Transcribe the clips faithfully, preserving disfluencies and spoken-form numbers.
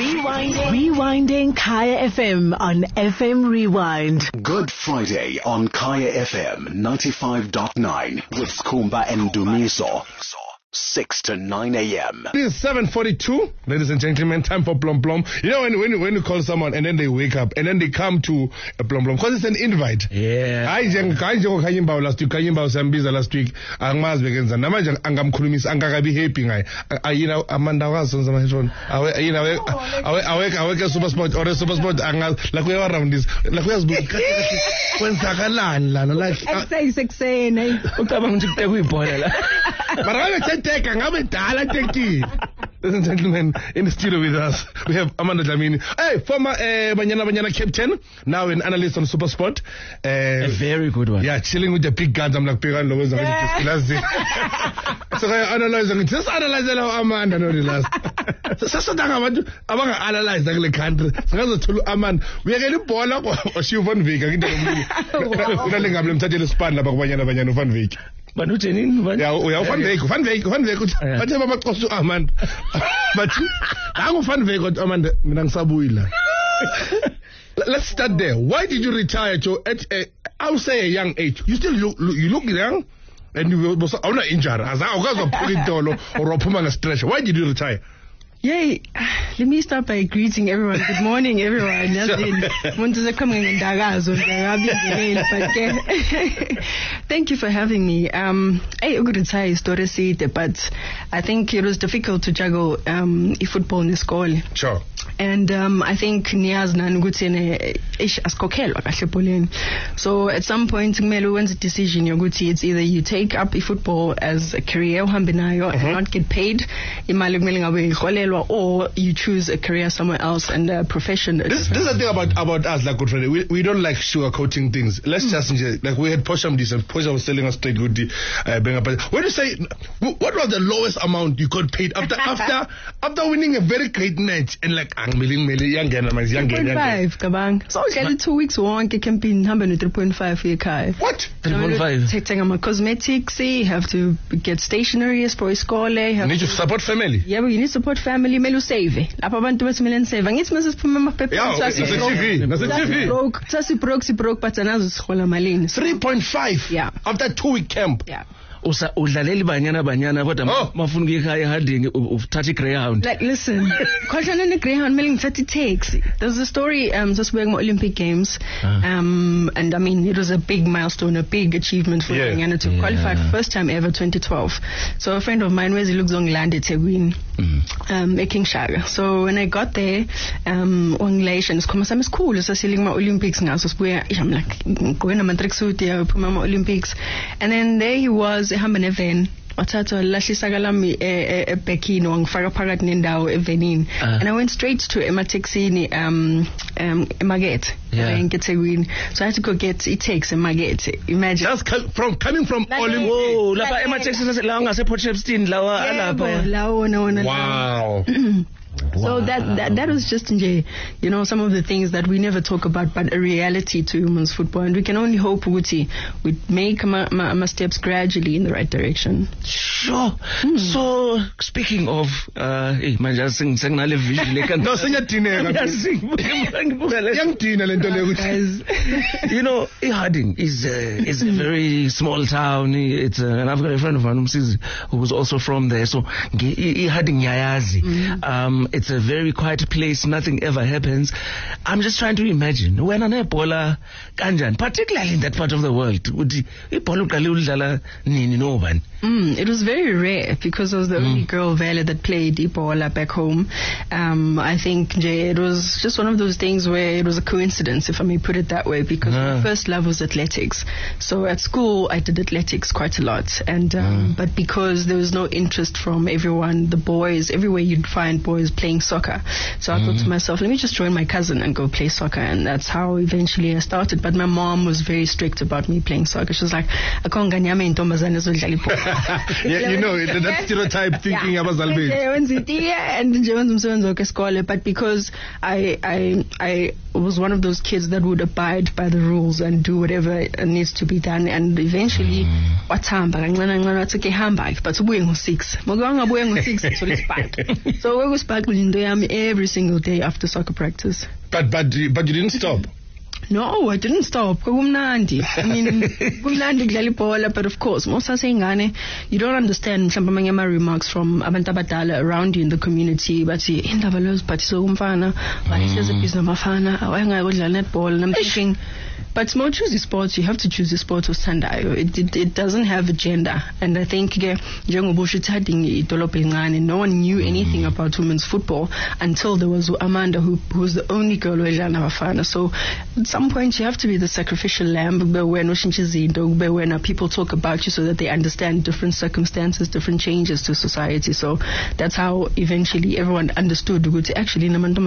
Rewinding. Rewinding Kaya F M on F M Rewind. Good Friday on Kaya F M ninety-five point nine with Kumba and Dumiso. six to nine a.m. It is seven forty-two, ladies and gentlemen, time for Plum Plum. You know when, when, when you call someone and then they wake up and then they come to a Plum Plum, because it's an invite. Yeah. I jeng kanjo kayimba last week, kayimba sambiza last week, angmaz begenza. Namanja angam kulumis angagabi happy ngai. You know, Amanda was on some headphone. You know, awake, awake, awake, super sport or a super sport angal, like we are around this, like we are when Sakalan, like, X X N, eh? but I will take a Ladies and gentlemen, in the studio with us, we have Amanda Dlamini. Hey, former uh, Banyana Banyana captain, now an analyst on Supersport. Uh, a very good one. Yeah, chilling with the big guns. I'm like, Piran Lowes. So I analyze, just analyze Amanda, no, the last. So, so, I want to analyze the country. So, Amanda, we are going to ball up or she one week. I'm telling you, I'm telling you, span about Banyana Banyana one week. But no training, but yeah, we have one week, one week, one week. But never much cost to Amanda. But I'm one week on Amanda Minang. Let's start there. Why did you retire to at a, I would say a young age? You still look, you look young, and you were not injured. As I was putting or or pulling a stretcher. Why did you retire? Yay. Let me start by greeting everyone. Good morning, everyone. Thank you for having me. Um, I could say story, but I think it was difficult to juggle um, football in the school. Sure. And um, I think Niaz Nangutine ish askokel. So at some point, when's the decision? It's either you take up football as a career, and not get paid, or you choose a career somewhere else and a profession. This, this is the thing about, about us, like good friend. We, we don't like sugarcoating things. Let's mm. just, like we had Posham this, and Posham was telling us straight good. Uh, when you say, what was the lowest amount you got paid after after after winning a very great match and like, ang million million young young young three point five, kabang. So I got two weeks long campaign number three point five for your car. What? three point five. Taking my cosmetics, you have to get stationery for a school. You need to support family. Yeah, but you need to support family. Melu save. Lapa bantu basi melen save. Ngits mase puma pepe. Yeah, that's a T V. That's a T V. Broke. Tasi broke. Si broke. Patanazo schola malin. three point five. Yeah. After two week camp. Yeah. Usa udlaleli banyana banyana kodwa mafuna ukuyikhaya harding uthatha greyhound. Like listen, khona ne greyhound mele ngithatha taxi. There's a story um sasibuya kuma Olympic Games um and I mean it was a big milestone, a big achievement for yeah. Banyana to yeah. qualify for first time ever twenty twelve. So a friend of mine where's looks on landed Tegwin um making Shaga. So when I got there um onglations kuma some school is sailing my Olympics ngaso sibuya I'm like going to matric suit ya phuma Olympics and then there he was ehamba neven wathatha lahlisa kalami ebhekini wangifaka phakathi nendawo evenini and I went straight to emaxini um um eMarket eThekwini so I had to go get a taxi eMarket. Imagine that's from coming from Olympic. Oh lapha emaxini la ngase Port Shepstone lawa alapha lawo wona. Wow. Wow. So that, that that was just, you know, some of the things that we never talk about, but a reality to women's football, and we can only hope Uti would make my, my, my steps gradually in the right direction. Sure. Hmm. So speaking of, uh, hey, man, just sing, sing, no, sing you know, Harding is uh, is a very small town. It's uh, and I've got a friend of mine who was also from there. So Harding Yayazi. Um, it's a very quiet place. Nothing ever happens. I'm just trying to imagine when an Ebola kanjan, particularly in that part of the world, would Ebola nini no one. Mm, it was very rare because I was the mm. only girl Vele that played Ebola back home. Um, I think Jay, it was just one of those things where it was a coincidence, if I may put it that way, because yeah. my first love was athletics. So at school I did athletics quite a lot, and um, mm. but because there was no interest from everyone, the boys, everywhere you'd find boys playing soccer. So I mm. thought to myself, let me just join my cousin and go play soccer, and that's how eventually I started. But my mom was very strict about me playing soccer. She was like, yeah, you know, that stereotype thinking about yeah. But because I, I, I was one of those kids that would abide by the rules and do whatever needs to be done, and eventually, what's hamba? But we six. So we was back every single day after soccer practice. But but but you didn't stop. No, I didn't stop. Kumnandi. I mean, kumnandi kudlala ibhola, but of course, most asengane, you don't understand mhlawumbe amanye ama remarks from abantu abadala around you in the community. But see, indaba loziphathisa umfana, wayehleze busy namafana, awayengayodlala netball. And I'm thinking, but small choose the sports. You have to choose the sports of Sandayo. It, it it doesn't have a gender, and I think no one knew anything about women's football until there was Amanda, who, who was the only girl who was. So at some point you have to be the sacrificial lamb when people talk about you so that they understand different circumstances, different changes to society. So that's how eventually everyone understood actually you know,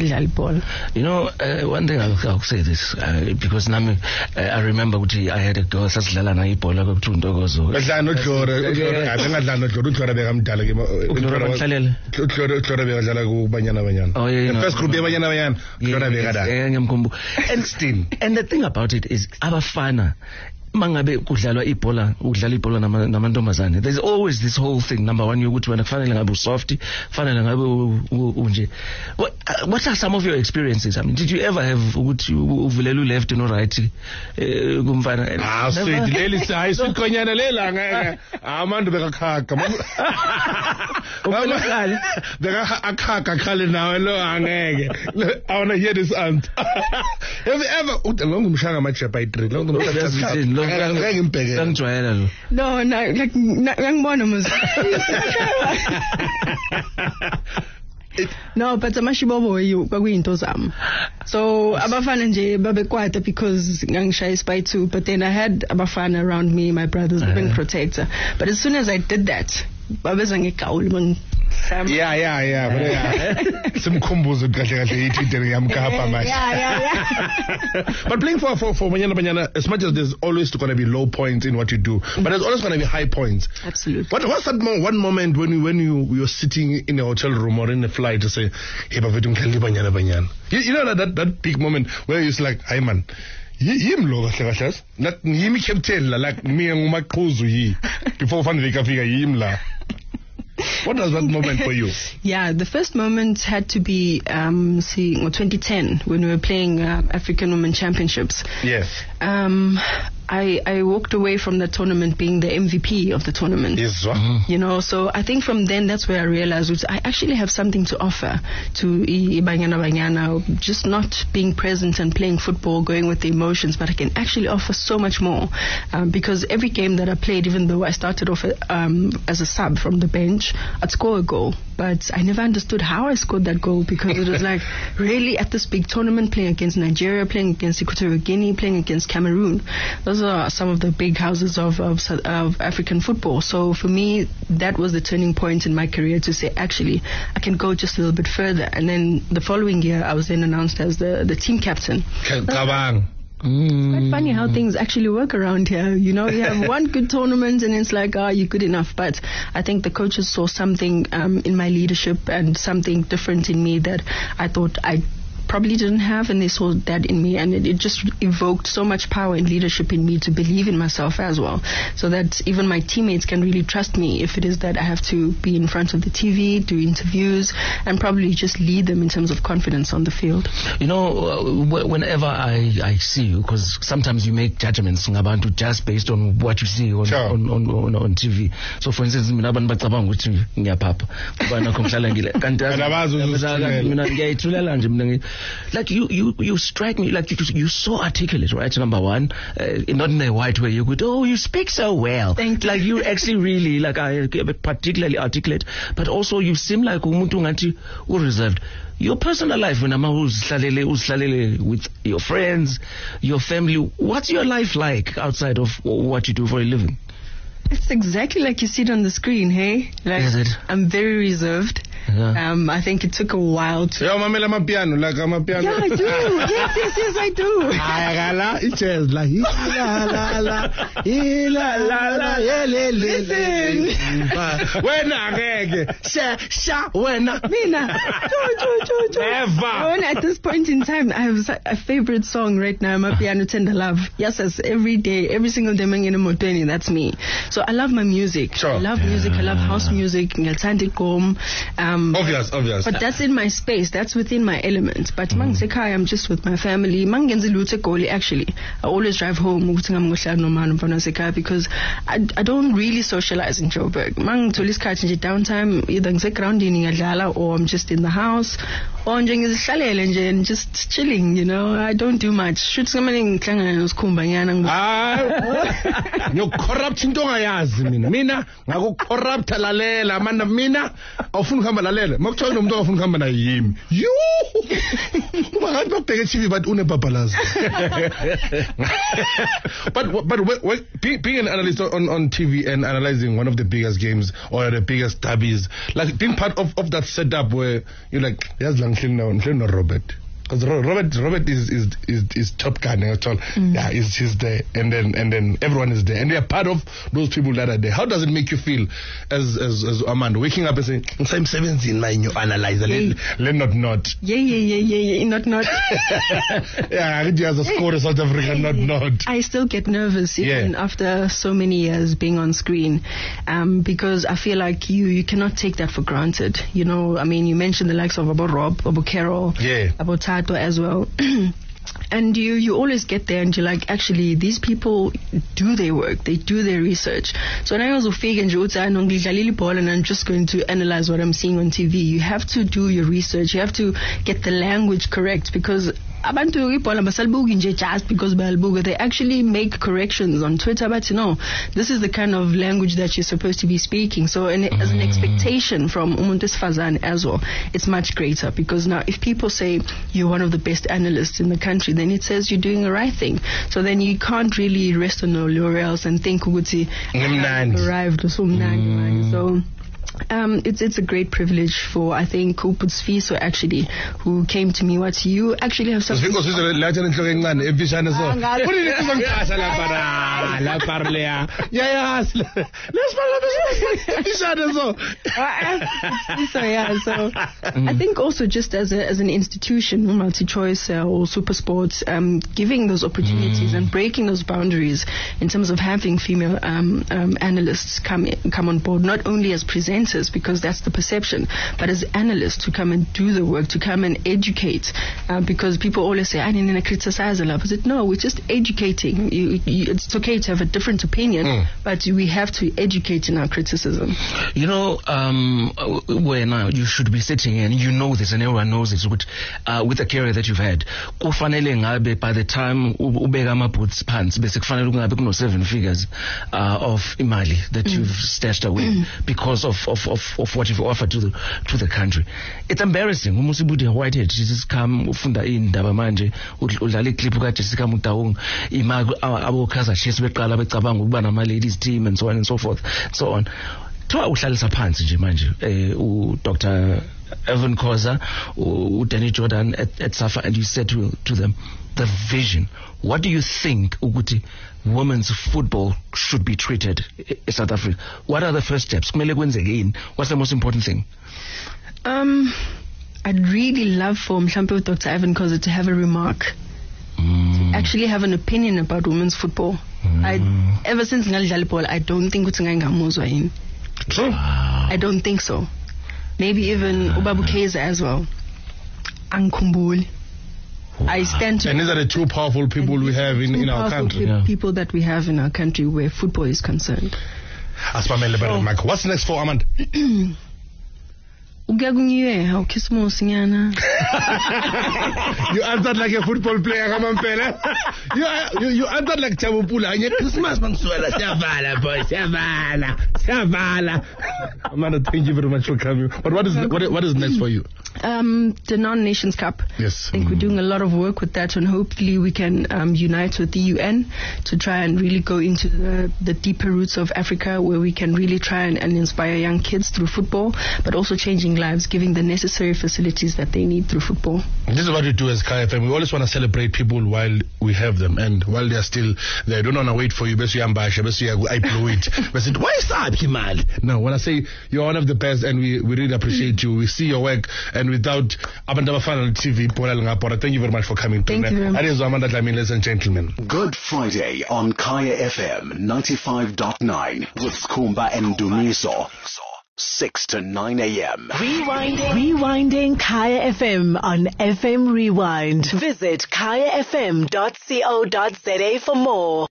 uh, one thing I'll, I'll say this uh, because nami uh, I remember I had a girl sasidlala na ibhola kwakuthiwa badlala noDlora ngadlala noDlora uDlora bekamdala ke uDlora bekadlala kubanyana banyana oh yeah, the first group yabanyana banyana uDlora bekadala ngiyamkhumbuza and still and the thing about it is abafana mangabe kudlalwa ibhola udlala ibhola namantombazane, there's always this whole thing. Number one, yokuthi wena kufanele ngabe usofty, kufanele ngabe unje. What what are some of your experiences? I mean, did you ever have ukuthi uvulele left no right kumfana? Ah, sweet leli sayi sikonyana lela ngeke amantu bekakhaka ubonakala beka akhaka khale nawe lo angeke. I want to hear this aunt. Have you ever ngomshanga majepa i-three lo No, no, like ngibona muzi. No, but amashibobo kwakuyinto zami. So abafana nje babekwata because ngangishaya spy too, but then I had abafana around me, my brothers, uh-huh. being protector. But as soon as I did that, babeza ngegawuli yeah, yeah, yeah, but yeah. Simkhumbuzo kahle kahle ithi yamkapa manje. Yeah, yeah, yeah. But playing for for for Banyana Banyana, as much as there's always going to be low points in what you do, mm-hmm. but there's always going to be high points. Absolutely. What what's that mo- one moment when you when you you're sitting in a hotel room or in a flight to say, hey, bafethu ngidlala Banyana Banyana. You, you know that, that that big moment where you're like, hey man, yimi lo kahle kahle not yimi captain la like me ngumaqhuzu yi before fanele kafika yimi la. What was that moment for you? Yeah, the first moment had to be um, see, twenty ten when we were playing uh, African Women Championships. Yes. Um, I, I walked away from the tournament being the M V P of the tournament. Yes. Mm-hmm. You know, so I think from then that's where I realized which I actually have something to offer to Banyana Banyana, just not being present and playing football, going with the emotions, but I can actually offer so much more um, because every game that I played, even though I started off um, as a sub from the bench, I'd score a goal, but I never understood how I scored that goal because it was like really at this big tournament, playing against Nigeria, playing against Equatorial Guinea, playing against Cameroon. Those are some of the big houses of, of, of African football. So for me, that was the turning point in my career to say, actually, I can go just a little bit further. And then the following year, I was then announced as the, the team captain. Kabang. It's quite funny how things actually work around here. You know, you have one good tournament and it's like, ah, oh, you're good enough. But I think the coaches saw something um, in my leadership and something different in me that I thought I probably didn't have, and they saw that in me, and it, it just evoked so much power and leadership in me to believe in myself as well, so that even my teammates can really trust me if it is that I have to be in front of the T V, do interviews, and probably just lead them in terms of confidence on the field. You know, uh, whenever I, I see you, because sometimes you make judgments ngabantu just based on what you see on, sure. on, on, on, on T V. So for instance, mina abantu bacabanga ukuthi ngiyapapa kubana komhlala ngile kanti mina ngiyayithulela nje mina like you, you, you strike me like you, you're so articulate, right? Number one, uh, not in a white way. You could, oh, you speak so well. Thank you. Like you actually really, like I particularly articulate, but also you seem like umuntu ngathi reserved. Your personal life, when I'm with your friends, your family, what's your life like outside of what you do for a living? It's exactly like you see it on the screen, hey? Like, is it? I'm very reserved. Yeah. Um, I think it took a while to... Yo, mamela mapiano, like I'm a piano. Yeah, I do. Yes, yes, yes, I do. Ay, la, it's just like... La, la, la, la, la, la, listen. Wena, ngeke. Sha, sha, wena. Mina. Jo, jo, jo, jo. Never. When at this point in time, I have a favorite song right now, my piano Tender Love. Yes, yes, every day, every single day, mangena motweni, that's me. So I love my music. Sure. I love music. I love house music. Um, Um, obvious, obvious. But that's in my space. That's within my element. But mm. Mangisekhaya, I'm just with my family. Mangenzi lutho eGoli, actually. I always drive home because I, I don't really socialize in Joburg. Mangithola isikhathi nje downtime, either ngisegroundini ngiyadlala or I'm just in the house. Or nje ngizihlalele nje and just chilling, you know. I don't do much. Shoot somebody ngihlangana noSkhumba nyana. Ah. You corrupt into ngayazi mina. Mina ngakucorrupt lalela mana mina awufuna ukuhamba lalela. Makuthiwa umuntu awufuna ukuhamba na yimi. You. Ungathi bakubheka T V but unebhabhalazi. But but when, being, being an analyst on, on T V and analyzing one of the biggest games or the biggest derbies, like being part of, of that setup where you're like, there's Langslin now, no Robert. Because Robert, Robert is is is, is top gun at all. Mm. Yeah, he's, he's there, and then and then everyone is there, and they are part of those people that are there. How does it make you feel, as as, as Amanda, waking up and saying, "I'm seventeen, man, you analyze, let, let not not." Yeah, yeah, yeah, yeah, yeah, not not. Yeah, I as a scorer, South Africa, not not. I still get nervous even yeah. after so many years being on screen, um, because I feel like you you cannot take that for granted. You know, I mean, you mentioned the likes of about Rob, about Carol, yeah, about Tad as well. And you, you always get there and you're like, actually, these people do their work. They do their research. So when I was and I'm just going to analyze what I'm seeing on T V, you have to do your research. You have to get the language correct, because just because they actually make corrections on Twitter, but you know, this is the kind of language that you're supposed to be speaking. So and as an expectation from Umuntis Fazan as well, it's much greater, because now if people say you're one of the best analysts in the country, then it says you're doing the right thing. So then you can't really rest on your laurels and think Uguti arrived or something. So Um, it's it's a great privilege for, I think, Kuput's Fiso actually, who came to me. What you actually have something. Because so yeah, so I think also just as a, as an institution, multi-choice uh, or super sports, um, giving those opportunities mm. and breaking those boundaries in terms of having female um, um, analysts come in, come on board, not only as presenters, because that's the perception, but as analysts to come and do the work, to come and educate, uh, because people always say, I didn't criticize a lot. I said, no, we're just educating. You, you, it's okay to have a different opinion, mm. but we have to educate in our criticism. You know, um, where now you should be sitting, and you know this, and everyone knows this, with, uh, with the career that you've had, by the time ubega puts pants, basically seven figures uh, of imali that mm. you've stashed away mm. because of Of, of, of what you've offered to the to the country. It's embarrassing. Umusibudi Whitehead just come ufunda indaba manje udlala iclip ka Jessica Mutaung imagu abokaza chesi beqala becabanga ukuba nama ladies team and so on and so forth so on. Thoa uhlalisa phansi nje manje eh u Doctor Evan Khoza, u Danny Jordan at, at SAFA, and you said to to them the vision. What do you think ukuthi women's football should be treated in South Africa? What are the first steps? What's the most important thing? Um, I'd really love for Mhlampe Doctor Evan Khoza to have a remark, mm. to actually have an opinion about women's football. Mm. I, ever since ngalidlala ball, I don't think it's ngamuzwa yini. True. I don't think so. Maybe even Ubabu Keza as well. Angkumbuli. I stand to. And these are the two powerful people we have in, in our country. Yeah. People that we have in our country where football is concerned. So, what's next for Amanda? You answered like a football player, you, you, you answered like Chabupula. And Christmas, Mansuela, Savala, boy, Savala, Savala. Amanda, thank you very much for coming. But what is what, what is next for you? Um, the Non-Nations Cup. Yes. I think mm. we're doing a lot of work with that, and hopefully we can um, unite with the U N to try and really go into the, the deeper roots of Africa, where we can really try and, and inspire young kids through football, but also changing lives, giving the necessary facilities that they need through football. This is what we do as Kaya F M. We always want to celebrate people while we have them, and while they are still there. Don't want to wait for you. Best you ambassador, best you I blow it. Best why is that, Himal? No, when I say you're one of the best, and we, we really appreciate you. We see your work, and without Abandaba Final T V, thank you very much for coming. Thank you very much. Adios, Amanda Dlamini, ladies and gentlemen. Good Friday on Kaya F M ninety-five point nine with Skhumba and Dumiso. six to nine a.m. Rewinding. Rewinding Kaya F M on F M Rewind. Visit kaya f m dot co dot za for more.